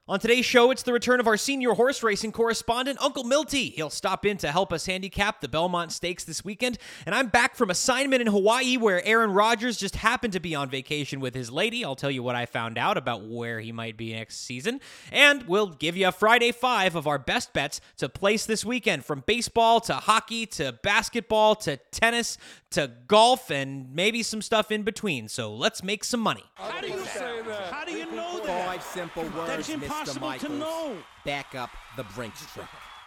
On today's show, it's the return of our senior horse racing correspondent, Uncle Milty. He'll stop in to help us handicap the Belmont Stakes this weekend. And I'm back from assignment in Hawaii where Aaron Rodgers just happened to be on vacation with his lady. I'll tell you what I found out about where he might be next season. And we'll give you a Friday 5 of our best bets to place this weekend, from baseball to hockey to basketball to tennis to golf and maybe some stuff in between. So let's make some money. How do you say that? How do you know that? 5 simple words, That's impossible Mr. Michaels. to know. Back up the Brinks truck.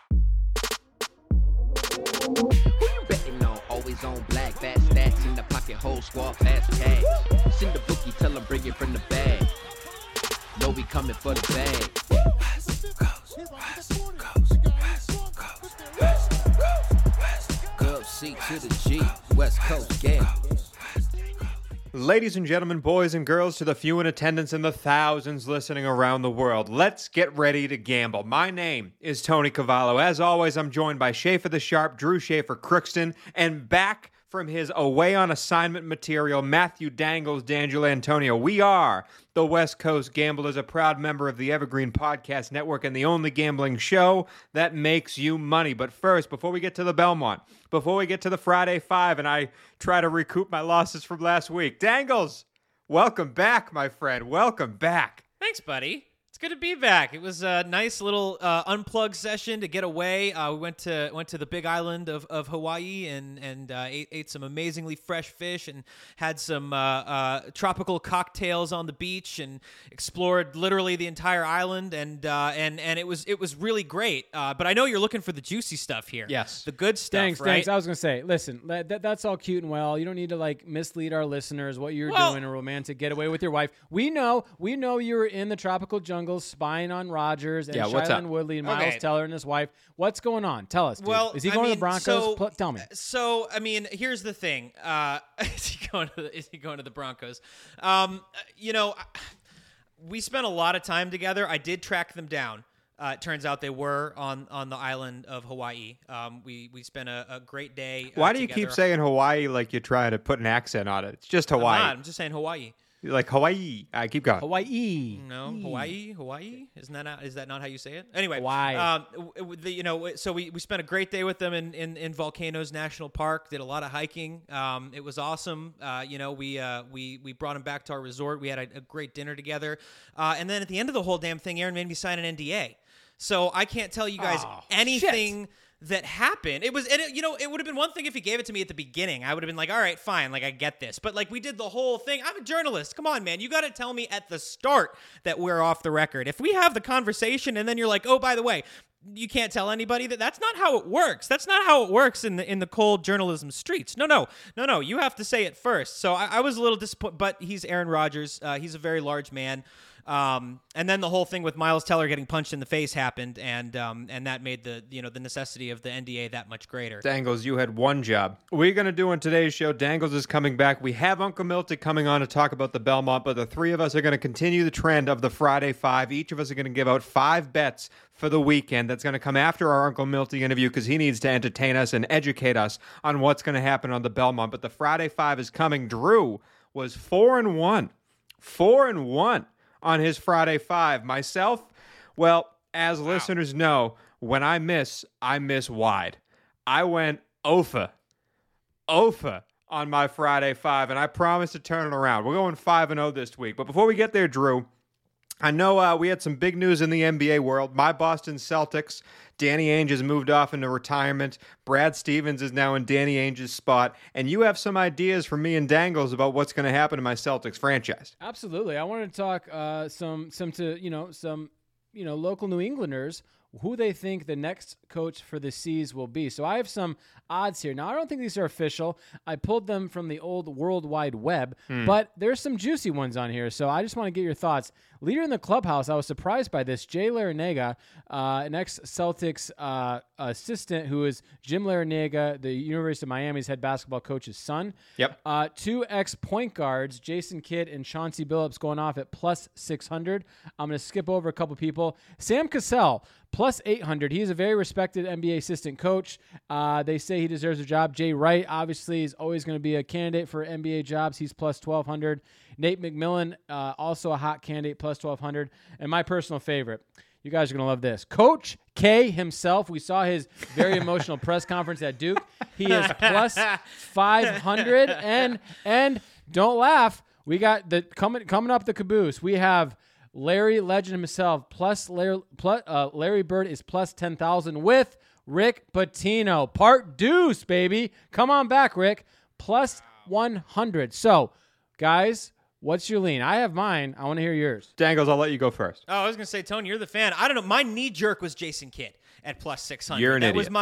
Who you betting on? Always on black, fast stats in the pocket, whole squad, fast cash. Send the bookie, tell him bring it from the bag. Know we coming for the bag. West Coast, West Coast, West Coast, West Coast, West Coast. C to the G, West Coast gambles. Ladies and gentlemen, boys and girls, to the few in attendance and the thousands listening around the world, let's get ready to gamble. My name is Tony Cavallo. As always, I'm joined by Schaefer the Sharp, Drew Schaefer Crookston, and back from his away on assignment material, Matthew Dangles D'Angelo Antonio. We are the West Coast Gamblers, a proud member of the Evergreen Podcast Network and the only gambling show that makes you money. But first, before we get to the Belmont, before we get to the Friday 5 and I try to recoup my losses from last week, Dangles, welcome back, my friend. Welcome back. Thanks, buddy. It's good to be back. It was a nice little unplugged session to get away. We went to the big island of Hawaii and ate some amazingly fresh fish and had some tropical cocktails on the beach and explored literally the entire island and it was really great. But I know you're looking for the juicy stuff here. Yes, the good stuff. Thanks. Right? I was gonna say, listen, that's all cute and well. You don't need to mislead our listeners what you're doing, a romantic getaway with your wife. We know you were in the tropical jungle spying on Rodgers and Shailene Woodley and Miles Teller and his wife. What's going on? Tell us, dude. Well, is he going to the Broncos? Tell me. So, I mean, here's the thing. Is he going to the Broncos? We spent a lot of time together. I did track them down. It turns out they were on the island of Hawaii. We spent a great day. Why do you together. keep saying Hawaii like you're trying to put an accent on it? It's just Hawaii. I'm just saying Hawaii. Like Hawaii. I keep going. Hawaii. No, Hawaii. Is that not how you say it? Anyway, Hawaii. So we spent a great day with them in Volcanoes National Park. Did a lot of hiking. It was awesome. We brought them back to our resort. We had a great dinner together. And then at the end of the whole damn thing, Aaron made me sign an NDA. So I can't tell you guys anything that happened. It would have been one thing if he gave it to me at the beginning. I would have been like, all right, fine, I get this. But we did the whole thing. I'm a journalist. Come on, man. You got to tell me at the start that we're off the record. If we have the conversation and then you're like, oh, by the way, you can't tell anybody that's not how it works. That's not how it works in the cold journalism streets. No. You have to say it first. So I was a little disappointed, but he's Aaron Rodgers. He's a very large man. And then the whole thing with Miles Teller getting punched in the face happened, and that made the necessity of the NDA that much greater. Dangles, you had one job. We're going to do on today's show, Dangles is coming back. We have Uncle Milty coming on to talk about the Belmont, but the three of us are going to continue the trend of the Friday 5. Each of us are going to give out 5 bets for the weekend. That's going to come after our Uncle Milty interview because he needs to entertain us and educate us on what's going to happen on the Belmont. But the Friday 5 is coming. Drew was 4-1. 4-1. On his Friday 5. Myself, well, as listeners know, when I miss wide. I went OFA on my Friday 5, and I promise to turn it around. We're going 5-0 this week. But before we get there, Drew, I know we had some big news in the NBA world. My Boston Celtics, Danny Ainge has moved off into retirement. Brad Stevens is now in Danny Ainge's spot. And you have some ideas from me and Dangles about what's going to happen to my Celtics franchise. Absolutely. I wanted to talk some local New Englanders, who they think the next coach for the C's will be. So I have some odds here. Now, I don't think these are official. I pulled them from the old World Wide Web, but there's some juicy ones on here. So I just want to get your thoughts. Leader in the clubhouse, I was surprised by this. Jay Larranaga, an ex-Celtics assistant who is Jim Larranaga, the University of Miami's head basketball coach's son. Yep. 2 ex-point guards, Jason Kidd and Chauncey Billups, going off at plus 600. I'm going to skip over a couple people. Sam Cassell, plus 800. He is a very respected NBA assistant coach. They say he deserves a job. Jay Wright, obviously, is always going to be a candidate for NBA jobs. He's plus 1,200. Nate McMillan, also a hot candidate, plus 1,200. And my personal favorite, you guys are going to love this, Coach K himself. We saw his very emotional press conference at Duke. He is plus 500. And don't laugh, we got the coming up the caboose. We have Larry Legend himself, Larry Bird is plus 10,000 with Rick Pitino. Part deuce, baby. Come on back, Rick. Plus 100. So, guys, what's your lean? I have mine. I want to hear yours. Dangles, I'll let you go first. Oh, I was going to say, Tony, you're the fan. I don't know. My knee jerk was Jason Kidd at plus 600. You're an idiot.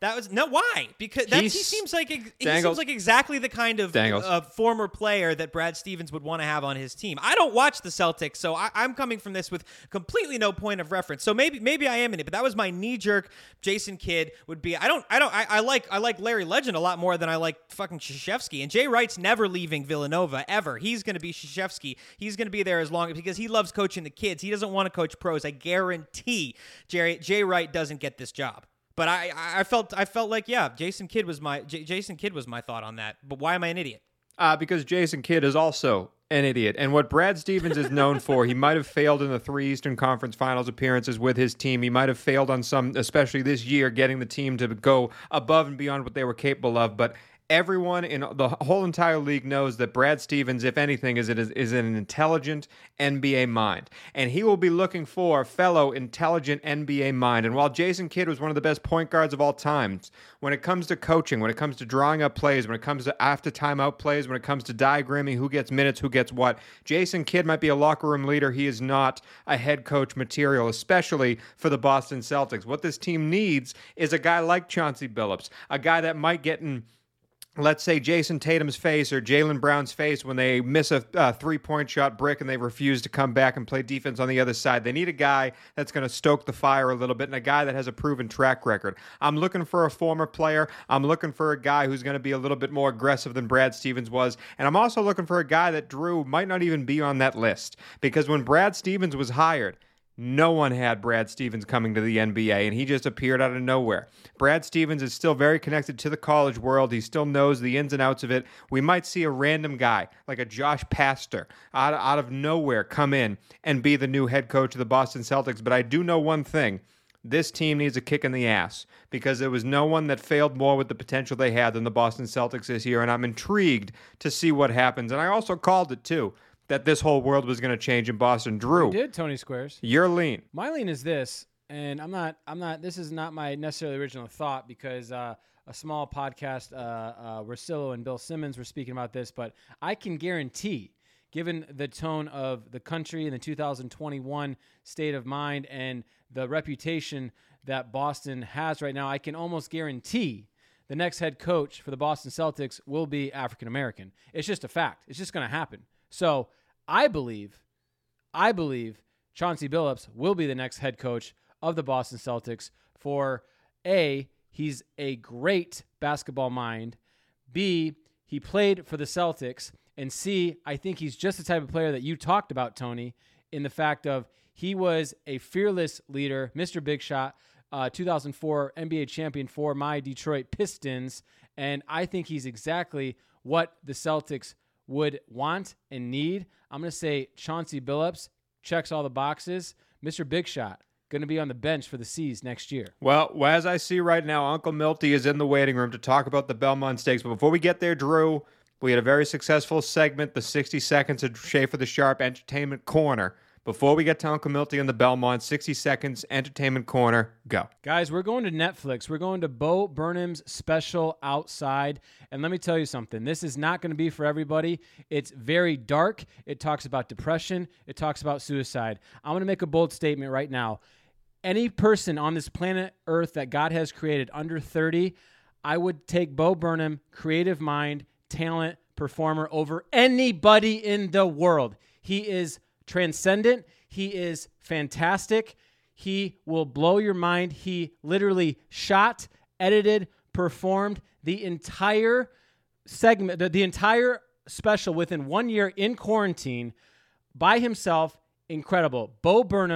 Why? Because he seems like exactly the kind of former player that Brad Stevens would want to have on his team. I don't watch the Celtics, so I'm coming from this with completely no point of reference. So maybe I am in it, but that was my knee jerk. Jason Kidd would be. I like Larry Legend a lot more than I like fucking Krzyzewski. And Jay Wright's never leaving Villanova ever. He's going to be Krzyzewski. He's going to be there as long because he loves coaching the kids. He doesn't want to coach pros. I guarantee Jay Wright doesn't get this job. But I felt like, yeah, Jason Kidd was my thought on that. But why am I an idiot? Because Jason Kidd is also an idiot. And what Brad Stevens is known for, he might have failed in the 3 Eastern Conference Finals appearances with his team. He might have failed on some, especially this year, getting the team to go above and beyond what they were capable of. But everyone in the whole entire league knows that Brad Stevens, if anything, is an intelligent NBA mind. And he will be looking for a fellow intelligent NBA mind. And while Jason Kidd was one of the best point guards of all time, when it comes to coaching, when it comes to drawing up plays, when it comes to after timeout plays, when it comes to diagramming who gets minutes, who gets what, Jason Kidd might be a locker room leader. He is not a head coach material, especially for the Boston Celtics. What this team needs is a guy like Chauncey Billups, a guy that might get in, let's say, Jason Tatum's face or Jaylen Brown's face when they miss a 3-point shot brick and they refuse to come back and play defense on the other side. They need a guy that's going to stoke the fire a little bit and a guy that has a proven track record. I'm looking for a former player. I'm looking for a guy who's going to be a little bit more aggressive than Brad Stevens was. And I'm also looking for a guy that Drew might not even be on that list. Because when Brad Stevens was hired, no one had Brad Stevens coming to the NBA, and he just appeared out of nowhere. Brad Stevens is still very connected to the college world. He still knows the ins and outs of it. We might see a random guy, like a Josh Pastner, out of nowhere come in and be the new head coach of the Boston Celtics. But I do know one thing. This team needs a kick in the ass because there was no one that failed more with the potential they had than the Boston Celtics this year, and I'm intrigued to see what happens. And I also called it, too, that this whole world was going to change in Boston. Drew, you did, Tony Squares. Your lean. My lean is this, and I'm not. This is not my necessarily original thought because a small podcast, Russillo and Bill Simmons were speaking about this, but I can guarantee, given the tone of the country and the 2021 state of mind and the reputation that Boston has right now, I can almost guarantee the next head coach for the Boston Celtics will be African American. It's just a fact. It's just going to happen. So I believe Chauncey Billups will be the next head coach of the Boston Celtics for A, he's a great basketball mind, B, he played for the Celtics, and C, I think he's just the type of player that you talked about, Tony, in the fact of he was a fearless leader, Mr. Big Shot, 2004 NBA champion for my Detroit Pistons, and I think he's exactly what the Celtics would want and need. I'm going to say Chauncey Billups checks all the boxes. Mr. Big Shot, going to be on the bench for the C's next year. Well, as I see right now, Uncle Milty is in the waiting room to talk about the Belmont Stakes. But before we get there, Drew, we had a very successful segment, the 60 Seconds of Schaefer the Sharp Entertainment Corner. Before we get to Uncle Milty and the Belmont, 60 Seconds Entertainment Corner, go. Guys, we're going to Netflix. We're going to Bo Burnham's special Outside. And let me tell you something. This is not going to be for everybody. It's very dark. It talks about depression. It talks about suicide. I'm going to make a bold statement right now. Any person on this planet Earth that God has created under 30, I would take Bo Burnham, creative mind, talent, performer over anybody in the world. He is transcendent. He is fantastic. He will blow your mind. He literally shot, edited, performed the entire segment, the entire special within 1 year in quarantine by himself. Incredible. Bo Burnham,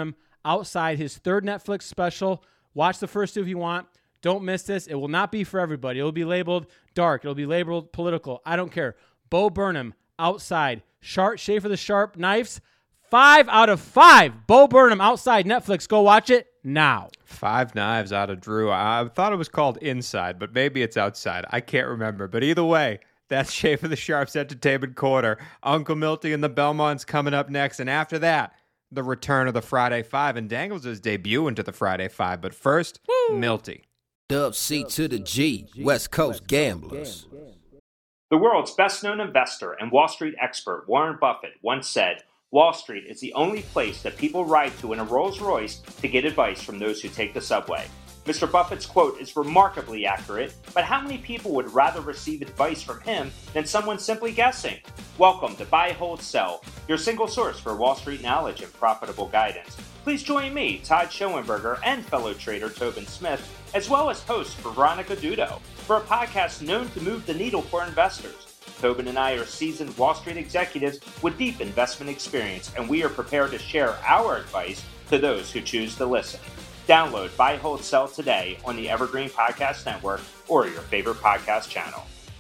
Outside, his third Netflix special. Watch the first two if you want. Don't miss this. It will not be for everybody. It will be labeled dark. It will be labeled political. I don't care. Bo Burnham, Outside. Schaefer the Sharp Knives. 5 out of 5. Bo Burnham, Outside, Netflix. Go watch it now. 5 Knives out of Drew. I thought it was called Inside, but maybe it's Outside. I can't remember. But either way, that's Schaefer the Sharp's Entertainment Corner. Uncle Milty and the Belmonts coming up next. And after that, the return of the Friday Five and Dangles' debut into the Friday Five. But first, Milty. Dub C to the G, West Coast Gamblers. The world's best-known investor and Wall Street expert Warren Buffett once said, "Wall Street is the only place that people ride to in a Rolls-Royce to get advice from those who take the subway." Mr. Buffett's quote is remarkably accurate, but how many people would rather receive advice from him than someone simply guessing? Welcome to Buy, Hold, Sell, your single source for Wall Street knowledge and profitable guidance. Please join me, Todd Schoenberger, and fellow trader Tobin Smith, as well as host Veronica Dudo, for a podcast known to move the needle for investors. Tobin and I are seasoned Wall Street executives with deep investment experience, and we are prepared to share our advice to those who choose to listen. Download Buy, Hold, Sell today on the Evergreen Podcast Network or your favorite podcast channel.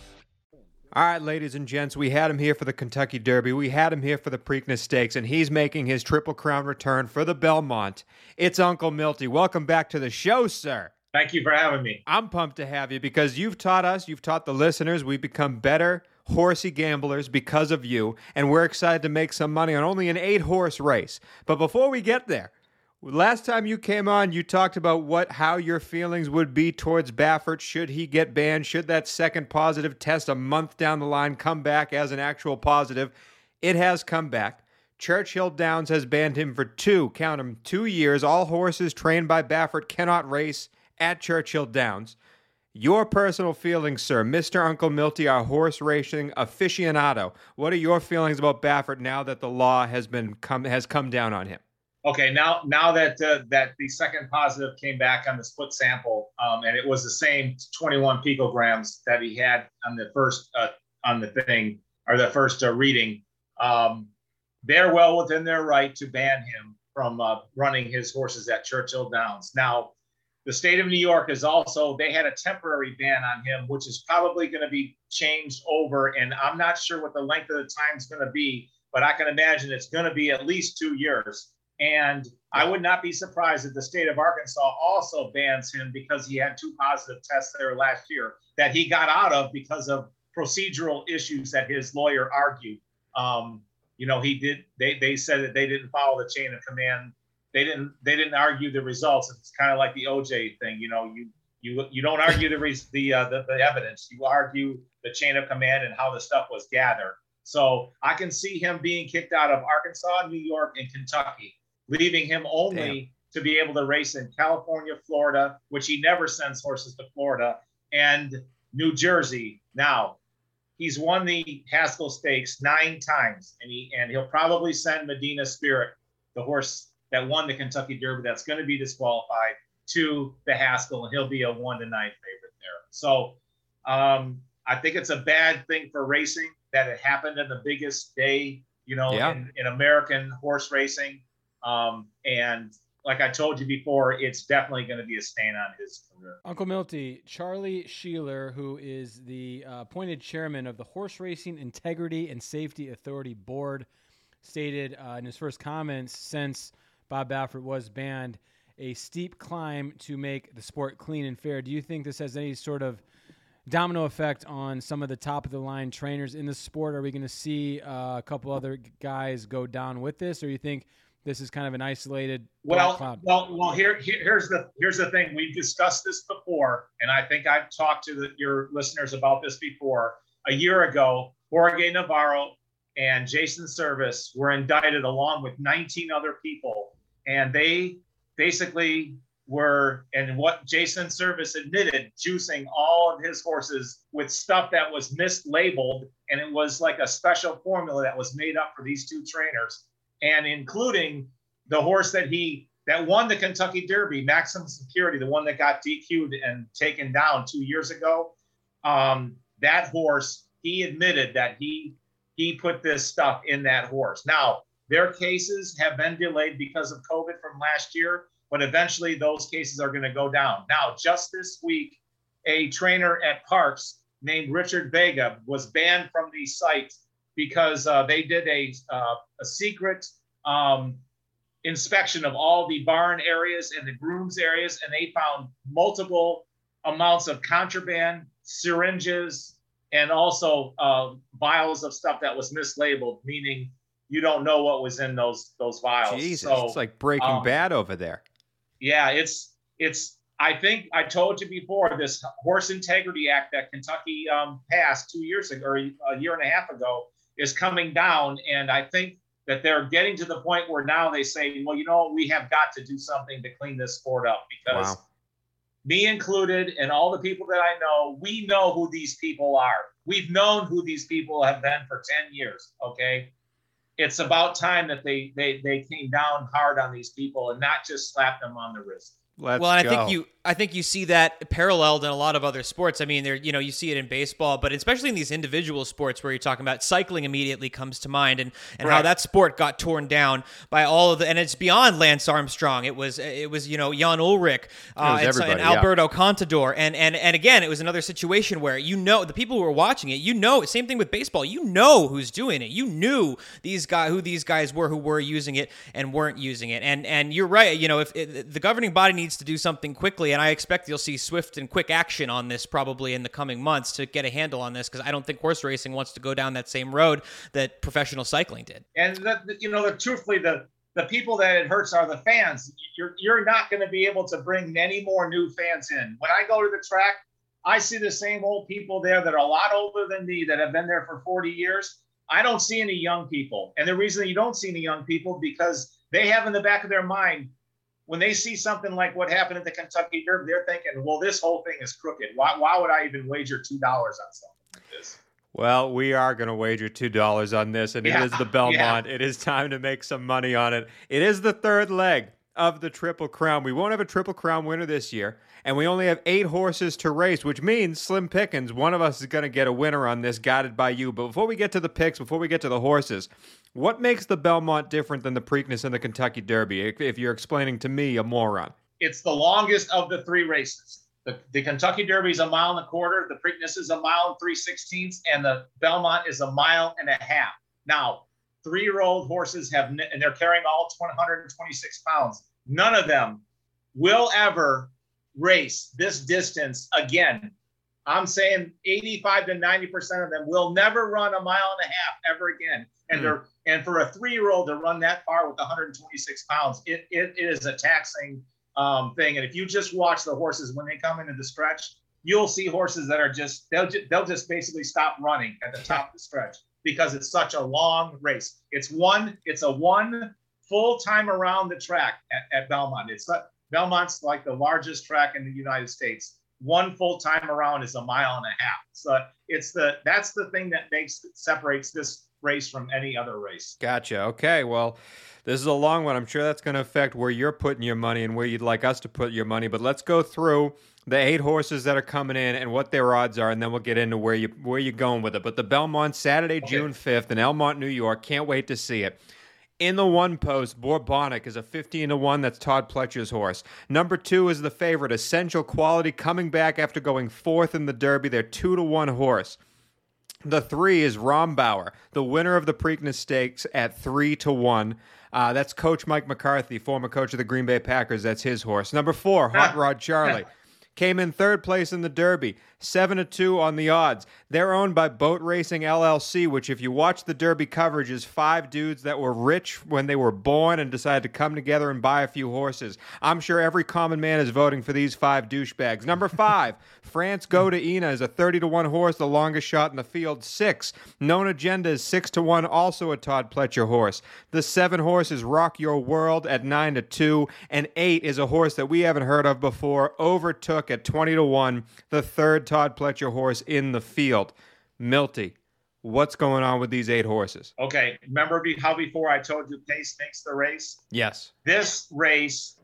All right, ladies and gents, we had him here for the Kentucky Derby. We had him here for the Preakness Stakes, and he's making his Triple Crown return for the Belmont. It's Uncle Milty. Welcome back to the show, sir. Thank you for having me. I'm pumped to have you because you've taught us, you've taught the listeners, we've become better horsey gamblers because of you, and we're excited to make some money on only an 8-horse race. But before we get there, last time you came on, you talked about how your feelings would be towards Baffert should he get banned, should that second positive test a month down the line come back as an actual positive. It has come back. Churchill Downs has banned him for 2 years. All horses trained by Baffert cannot race at Churchill Downs. Your personal feelings, sir, Mr. Uncle Milty, our horse racing aficionado. What are your feelings about Baffert now that the law has come down on him? Okay, now that the second positive came back on the split sample, and it was the same 21 picograms that he had on the first reading, they're well within their right to ban him from running his horses at Churchill Downs. Now, the state of New York they had a temporary ban on him, which is probably going to be changed over, and I'm not sure what the length of the time is going to be, but I can imagine it's going to be at least 2 years. And I would not be surprised if the state of Arkansas also bans him because he had 2 positive tests there last year that he got out of because of procedural issues that his lawyer argued. They said that they didn't follow the chain of command. They didn't argue the results. It's kind of like the OJ thing. You don't argue the evidence. You argue the chain of command and how the stuff was gathered. So I can see him being kicked out of Arkansas, New York, and Kentucky, leaving him only to be able to race in California, Florida, which he never sends horses to Florida, and New Jersey. Now, he's won the Haskell Stakes 9 times, and he'll probably send Medina Spirit, the horse that won the Kentucky Derby that's going to be disqualified, to the Haskell, and he'll be a 1-9 favorite there. So I think it's a bad thing for racing that it happened in the biggest day, in American horse racing. And like I told you before, it's definitely going to be a stain on his career. Uncle Milty, Charlie Sheeler, who is the appointed chairman of the Horse Racing Integrity and Safety Authority Board, stated in his first comments since Bob Baffert was banned, a steep climb to make the sport clean and fair. Do you think this has any sort of domino effect on some of the top-of-the-line trainers in the sport? Are we going to see a couple other guys go down with this, or you think this is kind of an isolated cloud? Well. Here's the thing. We've discussed this before, and I think I've talked to your listeners about this before. A year ago, Jorge Navarro and Jason Service were indicted along with 19 other people, and they basically were, and what Jason Service admitted, juicing all of his horses with stuff that was mislabeled, and it was like a special formula that was made up for these 2 trainers, and including the horse that won the Kentucky Derby, Maximum Security, the one that got DQ'd and taken down 2 years ago. That horse, he admitted that he put this stuff in that horse. Now, Their cases have been delayed because of COVID from last year, but eventually those cases are going to go down. Now, just this week, a trainer at Parks named Richard Vega was banned from the site because they did a secret inspection of all the barn areas and the grooms areas, and they found multiple amounts of contraband, syringes, and also vials of stuff that was mislabeled, meaning you don't know what was in those vials. Jesus, so, it's like Breaking Bad over there. Yeah, it's. I think I told you before, this Horse Integrity Act that Kentucky passed 2 years ago, or a year and a half ago, is coming down, and I think that they're getting to the point where now they say, well, you know, we have got to do something to clean this sport up, because me included and all the people that I know, we know who these people are. We've known who these people have been for 10 years, okay? It's about time that they came down hard on these people and not just slapped them on the wrist. Let's well, and go. I think you see that paralleled in a lot of other sports. I mean, you see it in baseball, but especially in these individual sports where you're talking about cycling immediately comes to mind, and how that sport got torn down by all of the, and it's beyond Lance Armstrong. It was Jan Ullrich and Alberto Contador, and again, it was another situation where the people who were watching it, same thing with baseball. Who's doing it. You knew who these guys were who were using it and weren't using it, and you're right. If the governing body needs to do something quickly. And I expect you'll see swift and quick action on this probably in the coming months to get a handle on this, because I don't think horse racing wants to go down that same road that professional cycling did. And truthfully, the people that it hurts are the fans. You're not going to be able to bring any more new fans in. When I go to the track, I see the same old people there that are a lot older than me that have been there for 40 years. I don't see any young people. And the reason you don't see any young people, because they have in the back of their mind, when they see something like what happened at the Kentucky Derby, they're thinking, well, this whole thing is crooked. Why would I even wager $2 on something like this? Well, we are going to wager $2 on this, and it is the Belmont. It is time to make some money on it. It is the third leg of the Triple Crown. We won't have a Triple Crown winner this year, and we only have 8 horses to race, which means slim pickings. One of us is going to get a winner on this, guided by you. But before we get to the picks, before we get to the horses, what makes the Belmont different than the Preakness and the Kentucky Derby, if you're explaining to me, a moron? It's the longest of the 3 races. The Kentucky Derby is 1.25 miles, the Preakness is 1 3/16, and the Belmont is 1.5 miles. Now, 3-year-old horses and they're carrying all 126 pounds. None of them will ever race this distance again. I'm saying 85 to 90% of them will never run 1.5 miles ever again. And for a 3-year-old to run that far with 126 pounds, it is a taxing thing. And if you just watch the horses when they come into the stretch, you'll see horses that are they'll just basically stop running at the top of the stretch, because it's such a long race. It's a one full time around the track at Belmont. Belmont's like the largest track in the United States. One full time around is 1.5 miles. So that's the thing that separates this race from any other race. Gotcha. Okay. Well, this is a long one. I'm sure that's going to affect where you're putting your money and where you'd like us to put your money. But let's go through the 8 horses that are coming in and what their odds are, and then we'll get into where you're going with it. But the Belmont, Saturday, June 5th in Elmont, New York. Can't wait to see it. In the 1 post, Bourbonic is a 15-1. That's Todd Pletcher's horse. Number 2 is the favorite, Essential Quality, coming back after going 4th in the Derby. They're 2-1 horse. The 3 is Rombauer, the winner of the Preakness Stakes, at 3-1. That's Coach Mike McCarthy, former coach of the Green Bay Packers. That's his horse. Number 4, Hot Rod Charlie. Came in 3rd place in the Derby, 7-2 on the odds. They're owned by Boat Racing LLC, which, if you watch the Derby coverage, is 5 dudes that were rich when they were born and decided to come together and buy a few horses. I'm sure every common man is voting for these 5 douchebags. Number 5, France Go to Ina is a 30-1 horse, the longest shot in the field. 6, Known Agenda is 6-1, also a Todd Pletcher horse. The 7 horse is Rock Your World at 9-2, and 8 is a horse that we haven't heard of before, Overtook at 20-1, the 3rd Todd Pletcher horse in the field. Milty, what's going on with these 8 horses? Okay, remember how before I told you pace makes the race? Yes. This race,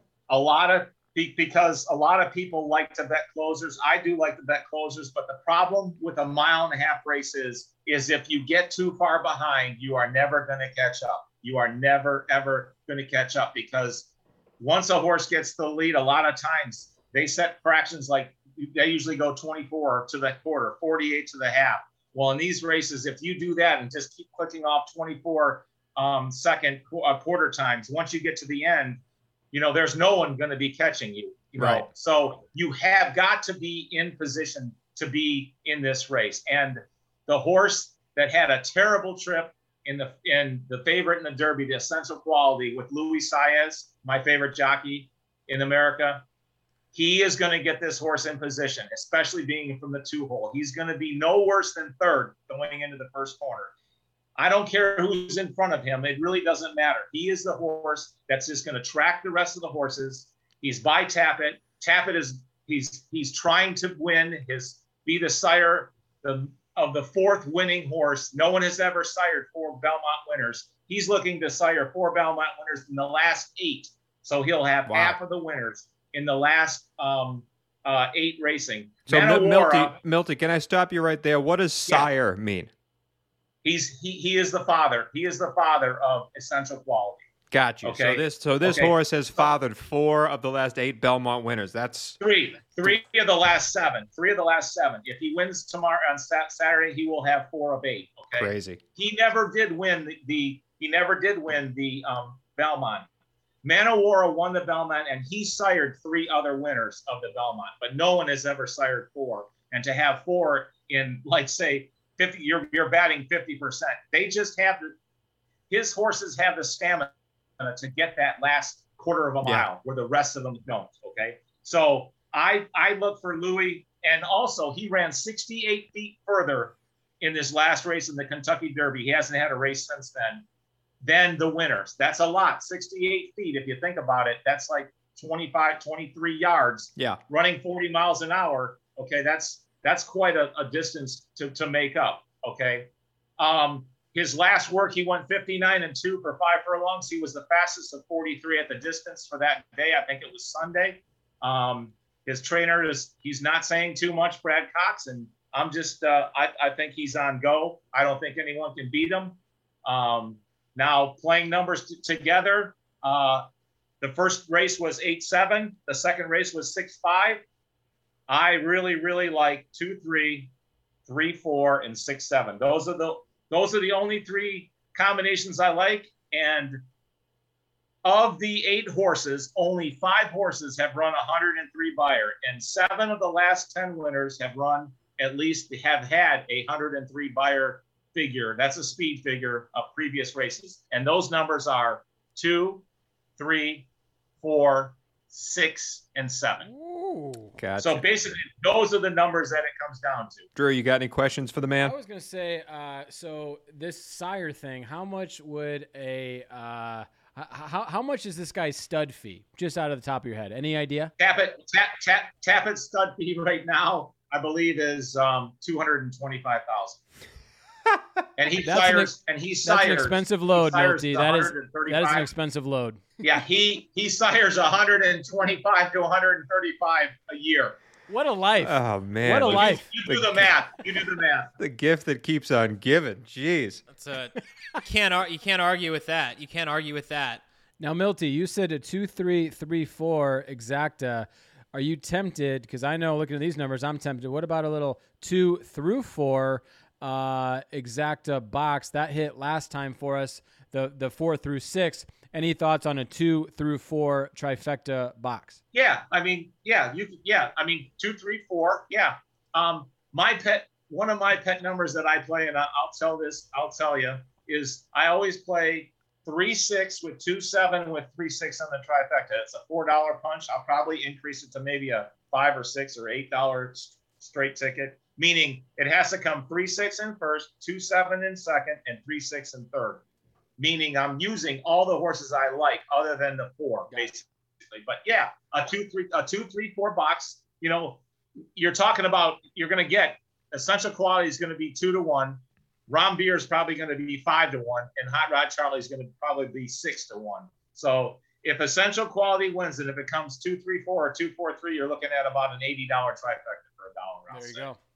because a lot of people like to bet closers. I do like to bet closers, but the problem with 1.5 mile race is if you get too far behind, you are never going to catch up. You are never, ever going to catch up, because once a horse gets the lead, a lot of times they set fractions like they usually go 24 to the quarter, 48 to the half. Well, in these races, if you do that and just keep clicking off 24 second quarter times, once you get to the end, there's no one going to be catching you. Right. So you have got to be in position to be in this race. And the horse that had a terrible trip in the favorite in the Derby, the Essential Quality, with Luis Saez, my favorite jockey in America, he is going to get this horse in position, especially being from the 2-hole. He's going to be no worse than third going into the first corner. I don't care who's in front of him. It really doesn't matter. He is the horse that's just going to track the rest of the horses. He's by Tapit. Tapit is he's trying to win, be the sire of the 4th winning horse. No one has ever sired 4 Belmont winners. He's looking to sire 4 Belmont winners in the last 8. So he'll have half of the winners in the last 8 racing. So Milty, can I stop you right there? What does sire mean? He is the father. He is the father of Essential Quality. Got you. Okay. So this horse has fathered 4 of the last 8 Belmont winners. That's 3 of the last 7. 3 of the last 7. If he wins tomorrow on Saturday, he will have 4 of 8. Okay. Crazy. He never did win the Belmont. Manowara won the Belmont, and he sired 3 other winners of the Belmont, but no one has ever sired 4. And to have 4 in, like, say, 50, you're batting 50%. They just have his horses have the stamina to get that last quarter of a mile where the rest of them don't. Okay. So I look for Louis, and also he ran 68 feet further in this last race in the Kentucky Derby. He hasn't had a race since then the winners. That's a lot. 68 feet. If you think about it, that's like 25, 23 yards. Yeah. Running 40 miles an hour. Okay. That's quite a distance to make up. Okay. His last work, he won 59-2 for 5 furlongs. He was the fastest of 43 at the distance for that day. I think it was Sunday. His trainer he's not saying too much, Brad Cox, and I'm just, I think he's on go. I don't think anyone can beat him. Now playing numbers together, the first race was 8-7. The second race was 6-5. I really, really like 2-3, 3-4, and 6-7. Those are the only 3 combinations I like. And of the 8 horses, only 5 horses have run 103 Beyer, and 7 of the last 10 winners have had a 103 Beyer figure. That's a speed figure of previous races. And those numbers are 2, 3, 4, 6, and 7. Ooh. Gotcha. So basically, those are the numbers that it comes down to. Drew, you got any questions for the man? I was going to say, so this sire thing, how much would how much is this guy's stud fee? Just out of the top of your head. Any idea? Tapit's stud fee right now, I believe, is $225,000. And he sires. That's an expensive load, Milty. That is an expensive load. Yeah, he sires 125 to 135 a year. What a life! Oh man, what a life! You do the math. The gift that keeps on giving. Jeez. You can't argue with that. You can't argue with that. Now, Milty, you said a 2-3-3-4 exacta. Are you tempted? Because I know, looking at these numbers, I'm tempted. What about a little 2-4 exacta box that hit last time for us? The 4 through 6. Any thoughts on a 2 through 4 trifecta box? Yeah, I mean, 2, 3, 4. Yeah. One of my pet numbers that I play, and I'll tell you, is I always play 3-6 with 2-7 with 3-6 on the trifecta. It's a $4 punch. I'll probably increase it to maybe a $5 or $6 or $8 straight ticket, meaning it has to come 3-6 in first, 2-7 in second, and 3-6 in third. Meaning I'm using all the horses I like other than the 4, basically. But yeah, a 2-3-4 box, you're talking about, you're going to get Essential Quality is going to be 2-1. Ron Beer is probably going to be 5-1, and Hot Rod Charlie is going to probably be 6-1. So if Essential Quality wins, and if it comes 2-3-4 or 2-4-3, you're looking at about an $80 trifecta for $1. There you go.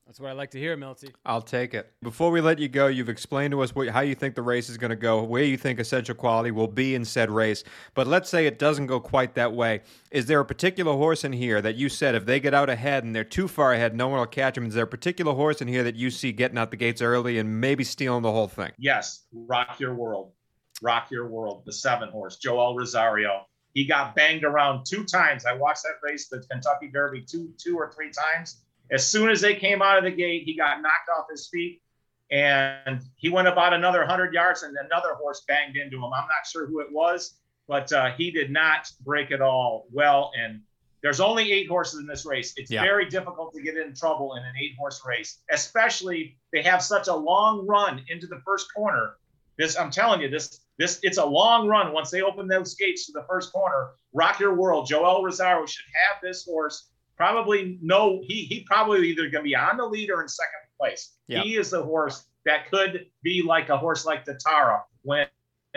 That's what I like to hear, Milty. I'll take it. Before we let you go, you've explained to us how you think the race is going to go, where you think Essential Quality will be in said race. But let's say it doesn't go quite that way. Is there a particular horse in here that you said if they get out ahead and they're too far ahead, no one will catch them? Is there a particular horse in here that you see getting out the gates early and maybe stealing the whole thing? Yes, Rock Your World. Rock Your World, the 7 horse, Joel Rosario. He got banged around 2 times. I watched that race, the Kentucky Derby, two or three times. As soon as they came out of the gate, he got knocked off his feet, and he went about another 100 yards, and another horse banged into him. I'm not sure who it was, but he did not break it all well. And there's only 8 horses in this race. It's very difficult to get in trouble in an 8-horse race, especially they have such a long run into the first corner. I'm telling you, it's a long run. Once they open those gates to the first corner, Rock Your World, Joel Rosario should have this horse. Probably he probably either going to be on the lead or in second place. Yep. He is the horse that could be like a horse like the Tara when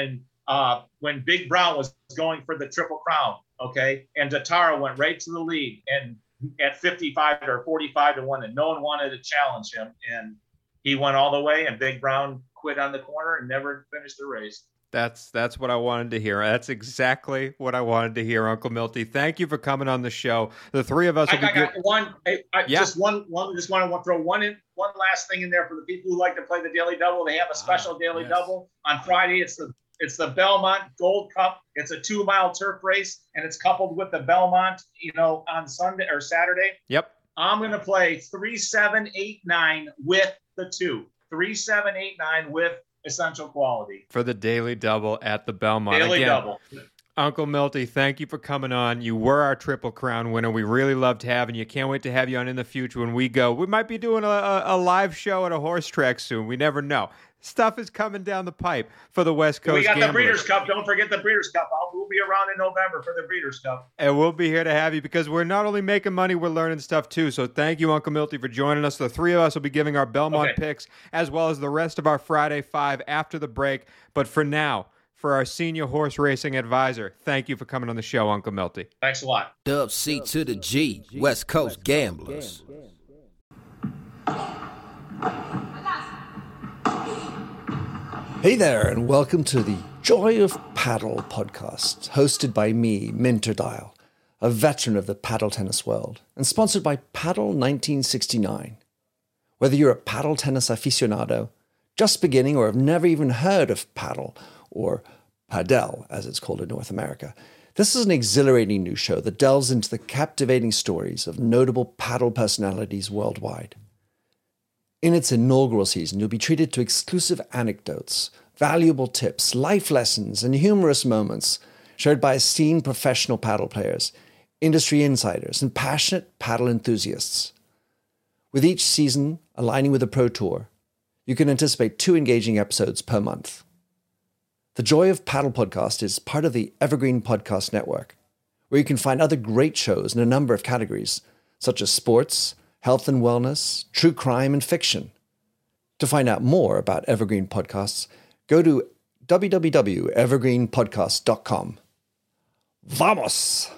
Big Brown was going for the Triple Crown, okay? And Tara went right to the lead and at 55 or 45 to 1, and no one wanted to challenge him. And he went all the way, and Big Brown quit on the corner and never finished the race. That's what I wanted to hear. That's exactly what I wanted to hear, Uncle Milty. Thank you for coming on the show. The 3 of us will be good. Just want to throw one last thing in there for the people who like to play the Daily Double. They have a special Daily Double on Friday. It's the Belmont Gold Cup. It's a 2-mile turf race, and it's coupled with the Belmont, on Sunday or Saturday. Yep. I'm going to play 3, 7, 8, 9 with the 2. 3, 7, 8, 9 with Essential Quality. For the Daily Double at the Belmont. Daily Double. Uncle Milty, thank you for coming on. You were our Triple Crown winner. We really loved having you. Can't wait to have you on in the future when we go. We might be doing a live show at a horse track soon. We never know. Stuff is coming down the pipe for the West Coast. We got Gamblers. the Breeders' Cup. Don't forget the Breeders' Cup. We'll be around in November for the Breeders' Cup. And we'll be here to have you because we're not only making money, we're learning stuff too. So thank you, Uncle Milty, for joining us. The 3 of us will be giving our Belmont picks as well as the rest of our Friday 5 after the break. But for now, for our senior horse racing advisor, thank you for coming on the show, Uncle Milty. Thanks a lot. Dub C to the G, West Coast Gamblers. Hey there, and welcome to the Joy of Paddle podcast, hosted by me, Minter Dial, a veteran of the paddle tennis world, and sponsored by Paddle 1969. Whether you're a paddle tennis aficionado, just beginning, or have never even heard of paddle, or padel, as it's called in North America, this is an exhilarating new show that delves into the captivating stories of notable paddle personalities worldwide. In its inaugural season, you'll be treated to exclusive anecdotes, valuable tips, life lessons, and humorous moments shared by esteemed professional paddle players, industry insiders, and passionate paddle enthusiasts. With each season aligning with the Pro Tour, you can anticipate 2 engaging episodes per month. The Joy of Paddle podcast is part of the Evergreen Podcast Network, where you can find other great shows in a number of categories, such as sports, health and wellness, true crime, and fiction. To find out more about Evergreen Podcasts, go to www.evergreenpodcast.com. Vamos!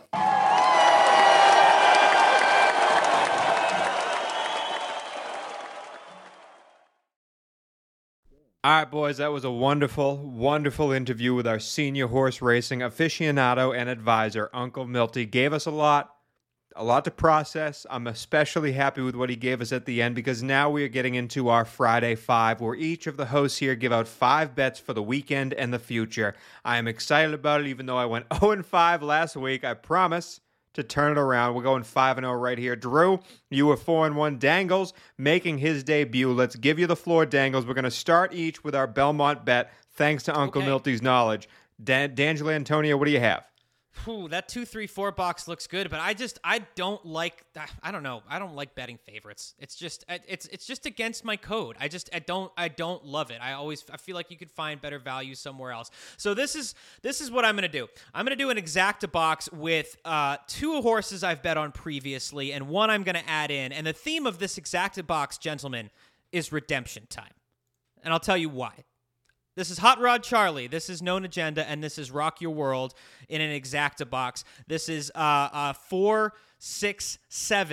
All right, boys, that was a wonderful, wonderful interview with our senior horse racing aficionado and advisor, Uncle Milty. Gave us a lot to process. I'm especially happy with what he gave us at the end because now we are getting into our Friday 5, where each of the hosts here give out 5 bets for the weekend and the future. I am excited about it, even though I went 0-5 last week. I promise to turn it around. We're going 5-0 right here. Drew, you were 4-1. Dangles making his debut. Let's give you the floor, Dangles. We're going to start each with our Belmont bet, thanks to Uncle Milty's knowledge. D'Angelo Antonio, what do you have? That 2-3-4 box looks good, but I don't like. I don't know. I don't like betting favorites. It's just against my code. I don't love it. I feel like you could find better value somewhere else. So this is what I'm gonna do. I'm gonna do an exacta box with 2 horses I've bet on previously, and one I'm gonna add in. And the theme of this exacta box, gentlemen, is redemption time, and I'll tell you why. This is Hot Rod Charlie. This is Known Agenda, and this is Rock Your World in an exacta box. This is 4, 6, 7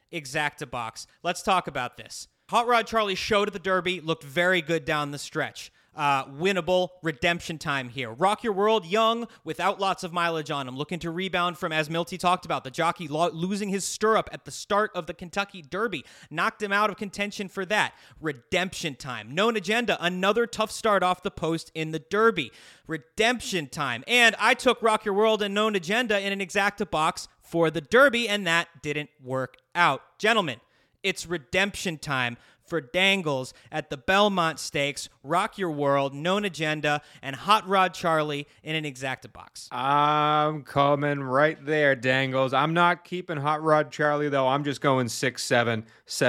Exacta box. Let's talk about this. Hot Rod Charlie showed at the Derby, looked very good down the stretch. Winnable redemption time here. Rock Your World, young, without lots of mileage on him, looking to rebound from, as Milty talked about, the jockey losing his stirrup at the start of the Kentucky Derby. Knocked him out of contention for that. Redemption time. Known Agenda, another tough start off the post in the Derby. Redemption time. And I took Rock Your World and Known Agenda in an exacta box for the Derby, and that didn't work out. Gentlemen, it's redemption time for Dangles at the Belmont Stakes, Rock Your World, Known Agenda, and Hot Rod Charlie in an exacta box. I'm coming right there, Dangles. I'm not keeping Hot Rod Charlie, though. I'm just going 6-7,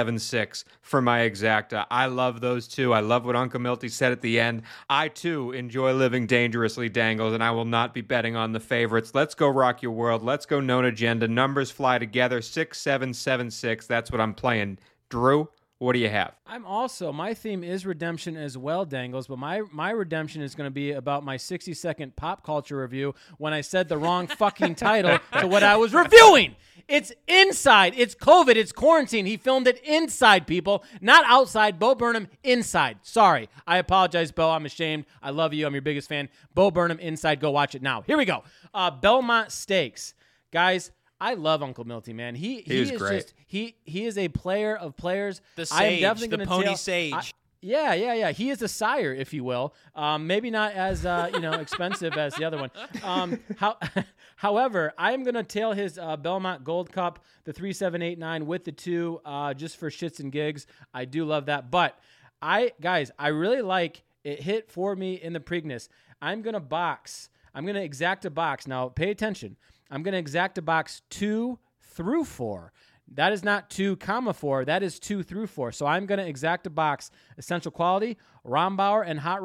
7-6 for my exacta. I love those two. I love what Uncle Milty said at the end. I, too, enjoy living dangerously, Dangles, and I will not be betting on the favorites. Let's go Rock Your World. Let's go Known Agenda. Numbers fly together. 6-7, 7-6. That's what I'm playing. Drew, what do you have? My theme is redemption as well, Dangles, but my redemption is going to be about my 60-second pop culture review when I said the wrong fucking title to what I was reviewing. It's inside. It's COVID. It's quarantine. He filmed it inside, people, not outside. Bo Burnham, inside. Sorry. I apologize, Bo. I'm ashamed. I love you. I'm your biggest fan. Bo Burnham, inside. Go watch it now. Here we go. Belmont Stakes. Guys, I love Uncle Milty, man. He is great. He is a player of players. The sage, the pony sage. Yeah. He is a sire, if you will. Maybe not as expensive as the other one. However, I am going to tail his Belmont Gold Cup, the 3-7-8-9 with the 2, just for shits and gigs. I do love that. But I really like it. Hit for me in the Preakness. I'm going to exact a box. Now, pay attention. I'm going to exact a box 2 through 4. That is not 2, 4. That is 2 through 4. So I'm going to exact a box Essential Quality, Rombauer, and Hot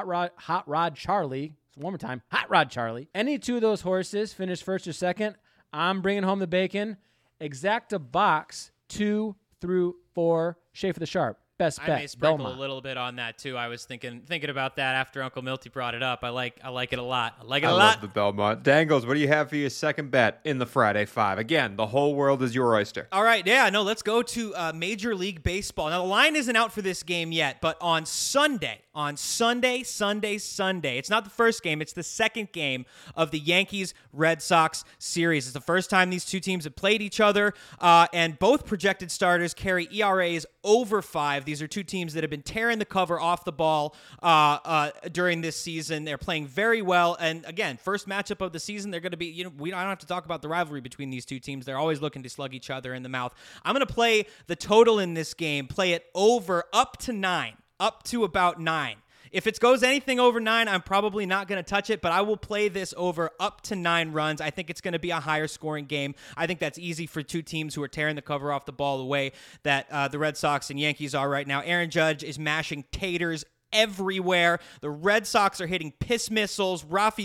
Rod Charlie. So one more time, Hot Rod Charlie. Any 2 of those horses finish first or second, I'm bringing home the bacon. Exact a box 2 through 4. Schaefer the Sharp. Best bet. I may sprinkle Belmont. a little bit on that too. I was thinking about that after Uncle Milty brought it up. I like it a lot. I love the Belmont. Dangles, what do you have for your second bet in the Friday 5? Again, the whole world is your oyster. All right, let's go to Major League Baseball. Now, the line isn't out for this game yet, but on Sunday, it's not the first game, it's the second game of the Yankees-Red Sox series. It's the first time these two teams have played each other, and both projected starters carry ERAs over 5. These are two teams that have been tearing the cover off the ball during this season. They're playing very well. And again, first matchup of the season, they're going to be, we don't have to talk about the rivalry between these two teams. They're always looking to slug each other in the mouth. I'm going to play the total in this game, play it over up to about 9. If it goes anything over 9, I'm probably not going to touch it, but I will play this over up to 9 runs. I think it's going to be a higher scoring game. I think that's easy for two teams who are tearing the cover off the ball the way that the Red Sox and Yankees are right now. Aaron Judge is mashing taters everywhere. The Red Sox are hitting piss missiles.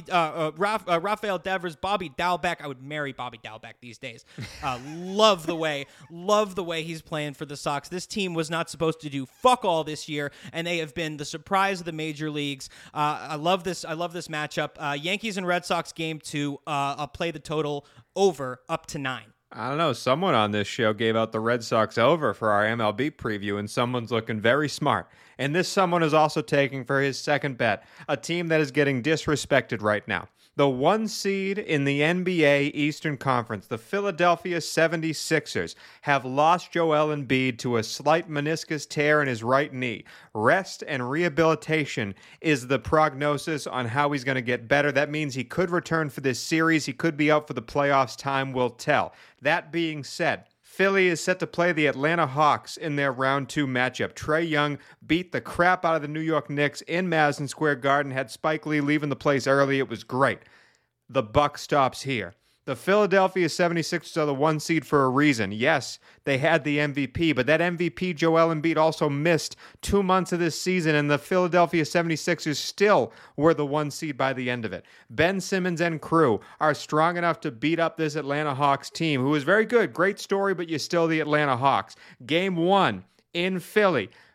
Rafael Devers, Bobby Dalbec. I would marry Bobby Dalbec these days. Love the way he's playing for the Sox. This team was not supposed to do fuck all this year, and they have been the surprise of the major leagues. I love this matchup. Yankees and Red Sox game 2. I'll play the total over up to 9. I don't know. Someone on this show gave out the Red Sox over for our MLB preview, and someone's looking very smart. And this someone is also taking for his second bet a team that is getting disrespected right now. The 1 seed in the NBA Eastern Conference, the Philadelphia 76ers, have lost Joel Embiid to a slight meniscus tear in his right knee. Rest and rehabilitation is the prognosis on how he's going to get better. That means he could return for this series. He could be out for the playoffs. Time will tell. That being said, Philly is set to play the Atlanta Hawks in their round 2 matchup. Trae Young beat the crap out of the New York Knicks in Madison Square Garden, had Spike Lee leaving the place early. It was great. The buck stops here. The Philadelphia 76ers are the 1 seed for a reason. Yes, they had the MVP, but that MVP, Joel Embiid, also missed 2 months of this season, and the Philadelphia 76ers still were the 1 seed by the end of it. Ben Simmons and crew are strong enough to beat up this Atlanta Hawks team, who is very good. Great story, but you're still the Atlanta Hawks. Game 1 in Philly.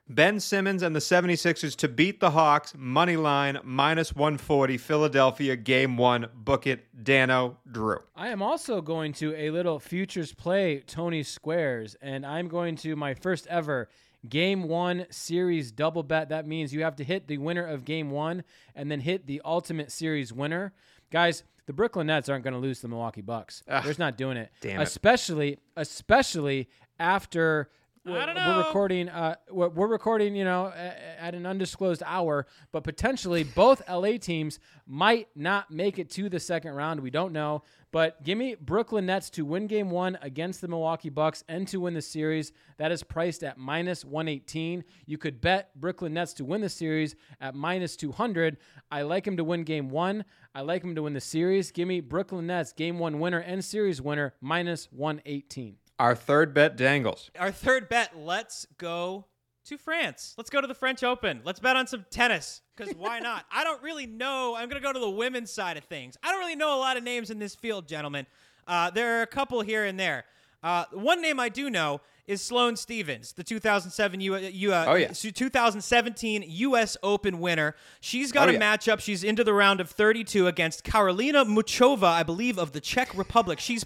Ben Simmons and the 76ers to beat the Hawks, money line, -140, Philadelphia, game 1. Book it, Dano, Drew. I am also going to a little futures play Tony Squares, and I'm going to my first ever Game 1 series double bet. That means you have to hit the winner of Game 1 and then hit the ultimate series winner. Guys, the Brooklyn Nets aren't going to lose to the Milwaukee Bucks. They're just not doing it. Damn it. Especially after I don't know. We're recording, at an undisclosed hour, but potentially both LA teams might not make it to the second round. We don't know, but give me Brooklyn Nets to win Game 1 against the Milwaukee Bucks and to win the series. That is priced at -118. You could bet Brooklyn Nets to win the series at -200. I like him to win Game 1. I like him to win the series. Give me Brooklyn Nets Game 1 winner and series winner -118. Our third bet, Dangles. Our third bet, let's go to France. Let's go to the French Open. Let's bet on some tennis, because why not? I don't really know. I'm going to go to the women's side of things. I don't really know a lot of names in this field, gentlemen. There are a couple here and there. One name I do know is Sloane Stephens, the 2017 U.S. Open winner. She's got a matchup. She's into the round of 32 against Karolina Muchova, I believe, of the Czech Republic. She's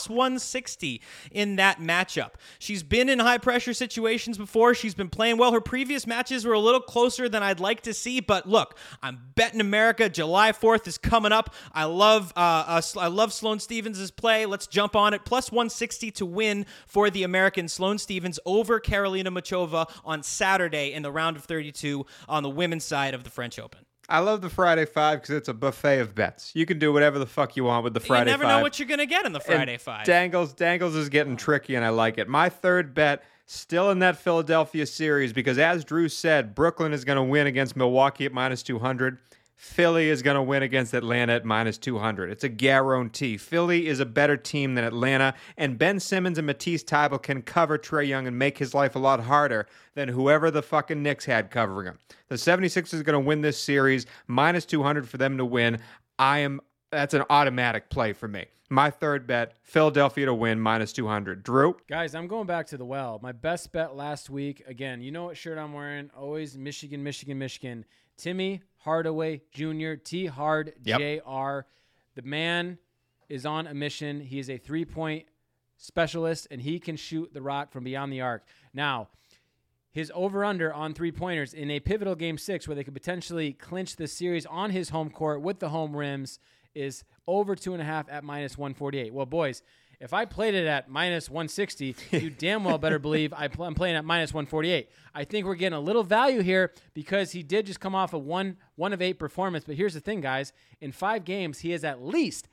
+160 in that matchup. She's been in high-pressure situations before. She's been playing well. Her previous matches were a little closer than I'd like to see, but look, I'm betting America. July 4th is coming up. I love Sloane Stephens' play. Let's jump on it. +160 to win for the American. Sloane Stephens over Karolina Muchova on Saturday in the round of 32 on the women's side of the French Open. I love the Friday 5 because it's a buffet of bets. You can do whatever the fuck you want with the Friday 5. You never know what you're going to get in the Friday 5. Dangles is getting tricky, and I like it. My third bet, still in that Philadelphia series, because as Drew said, Brooklyn is going to win against Milwaukee at -200. Philly is going to win against Atlanta at -200. It's a guarantee. Philly is a better team than Atlanta, and Ben Simmons and Matisse Thybulle can cover Trae Young and make his life a lot harder than whoever the fucking Knicks had covering him. The 76ers are going to win this series, -200 for them to win. That's an automatic play for me. My third bet, Philadelphia to win, -200. Drew? Guys, I'm going back to the well. My best bet last week, again, you know what shirt I'm wearing? Always Michigan, Michigan, Michigan. Timmy Hardaway Jr., T-Hard Jr. The man is on a mission. He is a three-point specialist, and he can shoot the rock from beyond the arc. Now, his over-under on three-pointers in a pivotal Game 6 where they could potentially clinch the series on his home court with the home rims is over 2.5 at -148. Well, boys, if I played it at -160, you damn well better believe I'm playing at -148. I think we're getting a little value here because he did just come off a 1 of 8 performance. But here's the thing, guys. In 5 games, he has at least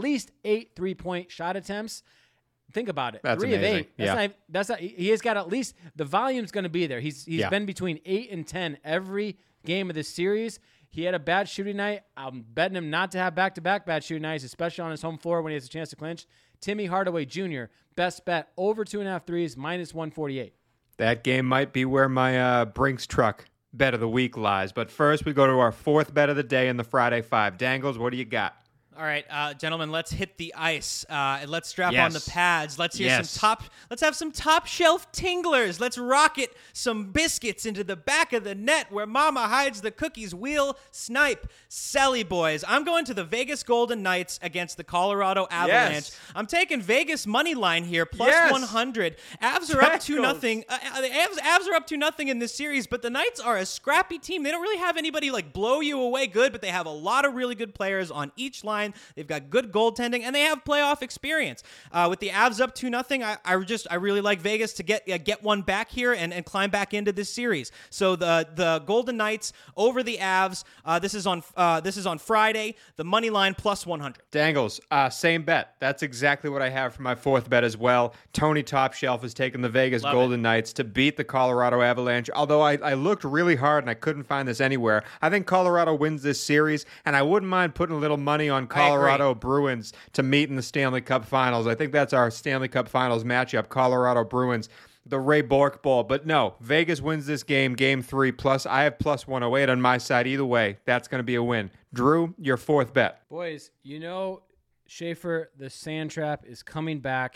8 3-point shot attempts. Think about it. That's 3 amazing. of 8. That's not. He has got at least the volume's going to be there. He's been between 8 and 10 every game of this series. He had a bad shooting night. I'm betting him not to have back-to-back bad shooting nights, especially on his home floor when he has a chance to clinch. Timmy Hardaway Jr., best bet, over 2.5 threes, -148. That game might be where my Brinks truck bet of the week lies. But first, we go to our fourth bet of the day in the Friday 5. Dangles, what do you got? All right, gentlemen, let's hit the ice. And let's strap on the pads. Let's hear let's have some top shelf tinglers. Let's rocket some biscuits into the back of the net where mama hides the cookies. Wheel, snipe, Selly boys. I'm going to the Vegas Golden Knights against the Colorado Avalanche. Yes. I'm taking Vegas money line here, +100. Avs are up 2-0. The Avs are up 2-0 in this series, but the Knights are a scrappy team. They don't really have anybody like blow you away good, but they have a lot of really good players on each line. They've got good goaltending, and they have playoff experience. With the Avs up 2-0, I really like Vegas to get one back here and climb back into this series. So the Golden Knights over the Avs. This is on Friday. The money line +100. Dangles, same bet. That's exactly what I have for my fourth bet as well. Tony Topshelf has taken the Vegas Golden Knights to beat the Colorado Avalanche. Although I looked really hard and I couldn't find this anywhere. I think Colorado wins this series, and I wouldn't mind putting a little money on Colorado Bruins to meet in the Stanley Cup Finals. I think that's our Stanley Cup Finals matchup, Colorado Bruins, the Ray Bourque Bowl. But no, Vegas wins this game, Game 3, plus I have +108 on my side. Either way, that's going to be a win. Drew, your fourth bet. Boys, Schaefer, the sand trap is coming back.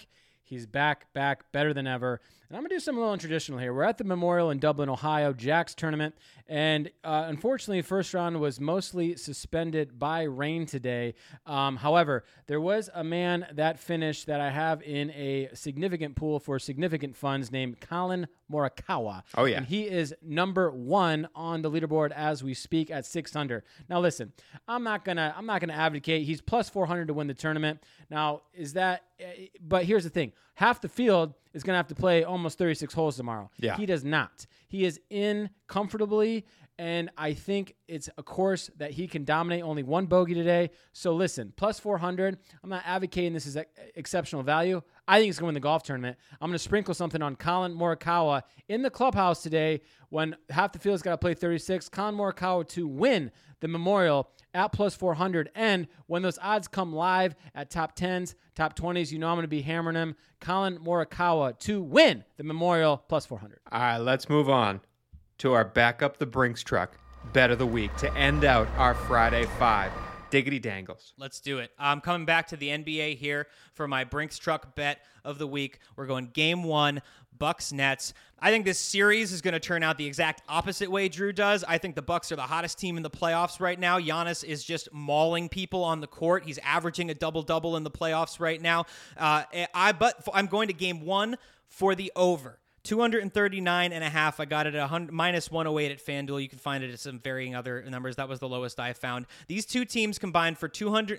He's back, better than ever. And I'm going to do something a little untraditional here. We're at the Memorial in Dublin, Ohio, Jack's tournament. And unfortunately, first round was mostly suspended by rain today. However, there was a man that finished that I have in a significant pool for significant funds named Colin Morikawa. Oh, yeah. And he is number 1 on the leaderboard as we speak at 6 under. Now, listen, I'm not gonna advocate. He's plus 400 to win the tournament. Now, but here's the thing. Half the field is going to have to play almost 36 holes tomorrow. Yeah. He does not. He is in comfortably, and I think it's a course that he can dominate. Only 1 bogey today. So listen, plus 400, I'm not advocating this is exceptional value. I think it's going to win the golf tournament. I'm going to sprinkle something on Colin Morikawa in the clubhouse today when half the field's got to play 36. Colin Morikawa to win the Memorial at plus 400. And when those odds come live at top 10s, top 20s, you know I'm going to be hammering them. Colin Morikawa to win the Memorial plus 400. All right, let's move on to our Back Up the Brinks truck bet of the week to end out our Friday 5. Diggity dangles. Let's do it. I'm coming back to the NBA here for my Brinks truck bet of the week. We're going game 1, Bucks Nets. I think this series is going to turn out the exact opposite way Drew does. I think the Bucks are the hottest team in the playoffs right now. Giannis is just mauling people on the court. He's averaging a double-double in the playoffs right now. But I'm going to game 1 for the over. 239.5. I got it at minus 108 at FanDuel. You can find it at some varying other numbers. That was the lowest I found. These two teams combined for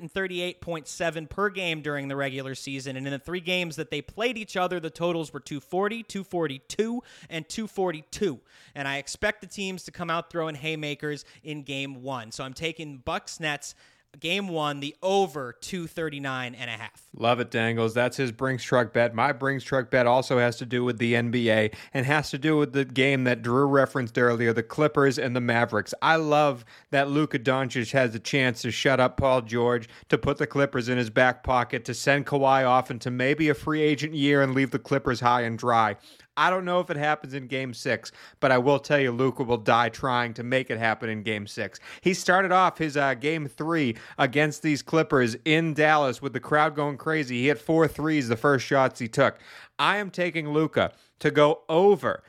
238.7 per game during the regular season. And in the 3 games that they played each other, the totals were 240, 242, and 242. And I expect the teams to come out throwing haymakers in game 1. So I'm taking Bucks Nets. Game 1, the over 239.5. Love it, Dangles. That's his Brinks truck bet. My Brinks truck bet also has to do with the NBA and has to do with the game that Drew referenced earlier, the Clippers and the Mavericks. I love that Luka Doncic has the chance to shut up Paul George, to put the Clippers in his back pocket, to send Kawhi off into maybe a free agent year and leave the Clippers high and dry. I don't know if it happens in Game 6, but I will tell you Luka will die trying to make it happen in Game 6. He started off his Game 3 against these Clippers in Dallas with the crowd going crazy. He hit 4 threes the first shots he took. I am taking Luka to go over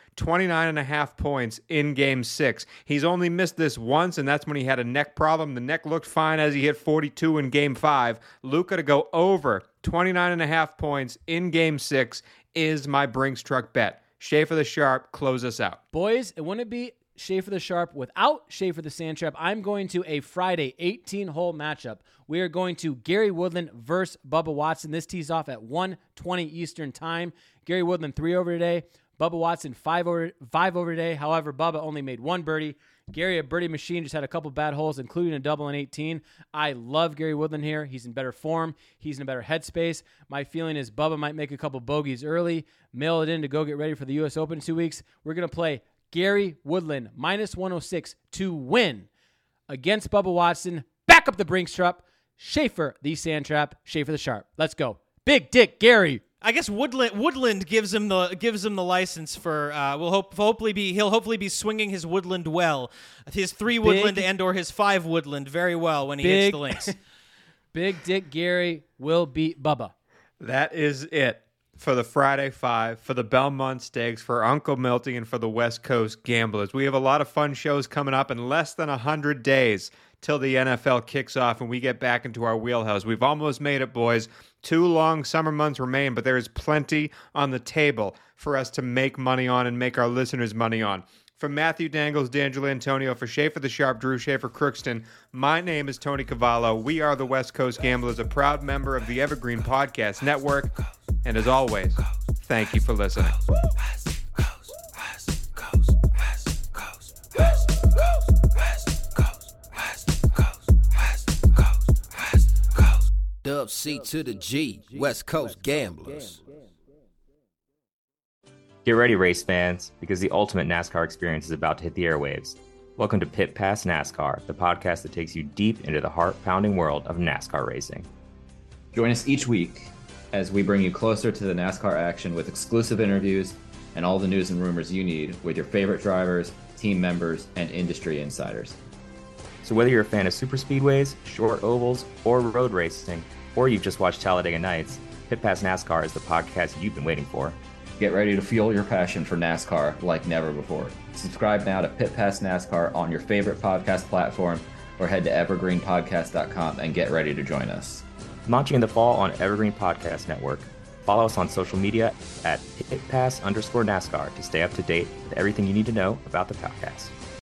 29.5 points in Game 6. He's only missed this once, and that's when he had a neck problem. The neck looked fine as he hit 42 in Game 5. Luka to go over 29.5 points in Game 6 is my Brinks truck bet. Schaefer the Sharp, close us out. Boys, it wouldn't be Schaefer the Sharp without Schaefer the Sand Trap. I'm going to a Friday 18-hole matchup. We are going to Gary Woodland versus Bubba Watson. This tees off at 1:20 Eastern Time. Gary Woodland 3 over today. Bubba Watson 5 over today. However, Bubba only made 1 birdie. Gary, a birdie machine, just had a couple bad holes, including a double in 18. I love Gary Woodland here. He's in better form. He's in a better headspace. My feeling is Bubba might make a couple bogeys early, mail it in to go get ready for the U.S. Open in 2 weeks. We're going to play Gary Woodland, minus 106 to win against Bubba Watson. Back up the Brinks truck. Schaefer the Sand Trap. Schaefer the Sharp. Let's go. Big Dick Gary. I guess Woodland gives him the license for. He'll hopefully be swinging his Woodland well, his 3 Woodland and or his 5 Woodland very well when he hits the links. Big Dick Gary will beat Bubba. That is it for the Friday 5, for the Belmont Stakes, for Uncle Milty, and for the West Coast Gamblers. We have a lot of fun shows coming up in less than 100 days till the NFL kicks off and we get back into our wheelhouse. We've almost made it, boys. 2 long summer months remain, but there is plenty on the table for us to make money on and make our listeners money on. For Matthew Dangles, D'Angelo Antonio, for Schaefer the Sharp, Drew Schaefer Crookston, my name is Tony Cavallo. We are the West Coast Gamblers, a proud member of the Evergreen Podcast Network. And as always, thank you for listening. Dub C to the G, West Coast Gamblers. Get ready, race fans, because the ultimate NASCAR experience is about to hit the airwaves. Welcome to Pit Pass NASCAR, the podcast that takes you deep into the heart-pounding world of NASCAR racing. Join us each week as we bring you closer to the NASCAR action with exclusive interviews and all the news and rumors you need with your favorite drivers, team members, and industry insiders. So whether you're a fan of super speedways, short ovals, or road racing, or you've just watched Talladega Nights, Pit Pass NASCAR is the podcast you've been waiting for. Get ready to fuel your passion for NASCAR like never before. Subscribe now to Pit Pass NASCAR on your favorite podcast platform or head to evergreenpodcast.com and get ready to join us. Launching in the fall on Evergreen Podcast Network. Follow us on social media at pitpass_NASCAR to stay up to date with everything you need to know about the podcast.